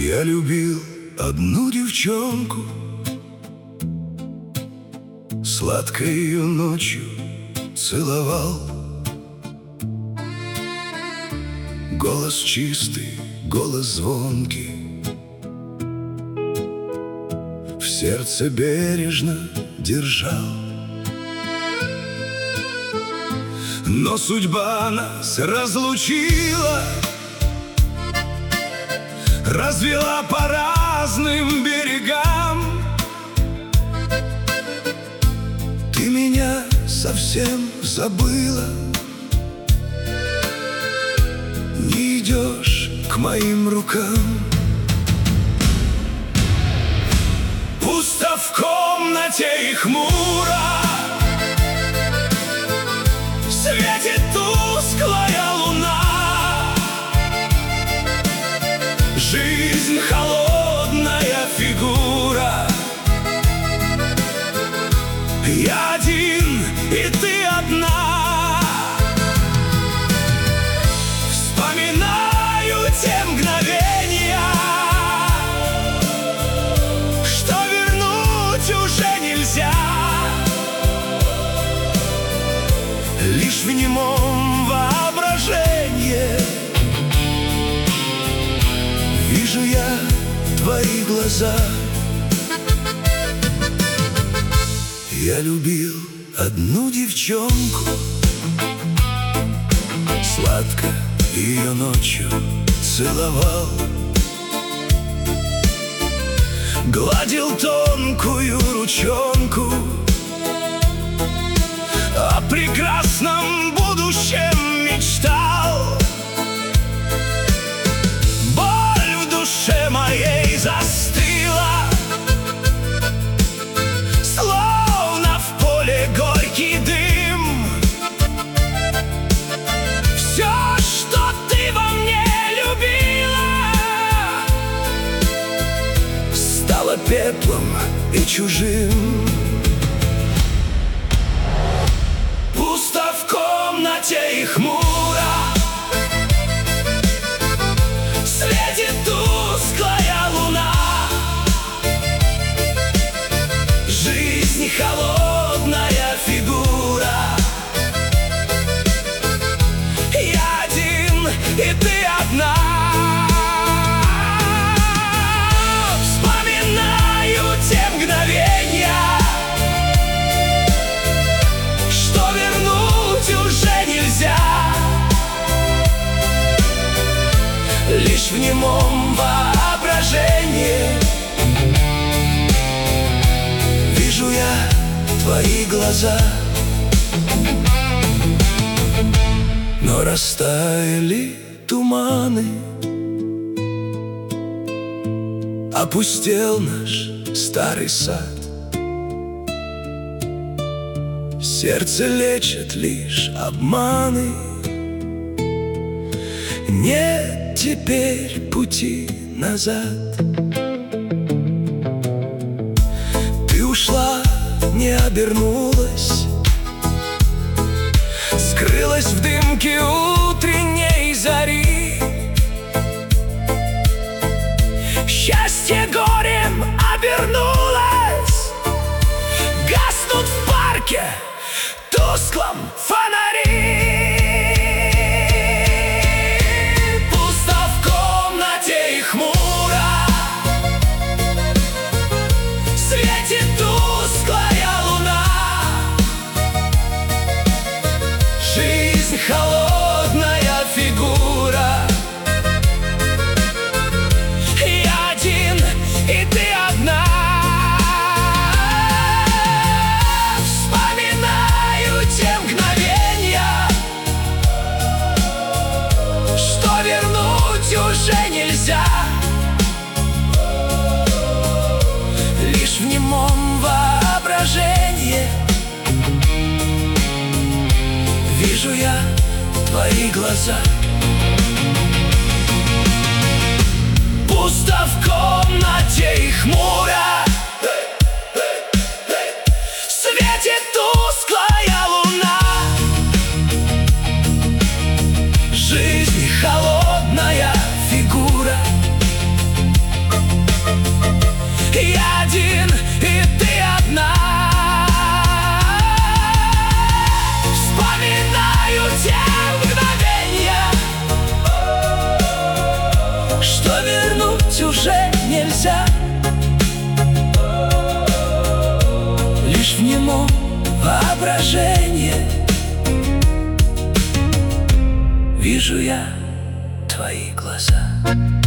Я любил одну девчонку, сладко ее ночью целовал. Голос чистый, голос звонкий, в сердце бережно держал. Но судьба нас разлучила, развела по разным берегам. Ты меня совсем забыла, не идешь к моим рукам. Пусто в комнате и хмуро, светит тусклая луна. Жизнь холодная фигура, я один и ты одна. Вспоминаю те мгновения, что вернуть уже нельзя. Лишь в немом воображении вижу я твои глаза. Я любил одну девчонку, сладко ее ночью целовал. Гладил тонкую ручонку, о прекрасном будущем мечтал. Боль в душе моей застыла, словно в поле горький дым. Все, что ты во мне любила, стало пеплом и чужим. Пусто в комнате и хмуро, светит тусклая луна. Жизнь холодная фигура, я один и ты одна. Вспоминаю те мгновения, что вернуть уже нельзя. Лишь в немом воображении вижу я твои глаза. Но растаяли туманы, опустел наш старый сад. Сердце лечат лишь обманы, нет теперь пути назад. Ты ушла, не обернулась, скрылась в дымке утренней зари. Счастье горем обернулось, гаснут в парке тусклом фонари. Пусто в комнате и хмуро, светит тусклая луна. Жизнь холодная фигура, я один и ты одна. Вспоминаю те мгновения, что вернуть уже нельзя. Лишь в немом воображении вижу я твои глаза. Пусто в комнате и хмуро, светит тусклая луна. Жизнь холодная фигура, воображение. Вижу я твои глаза.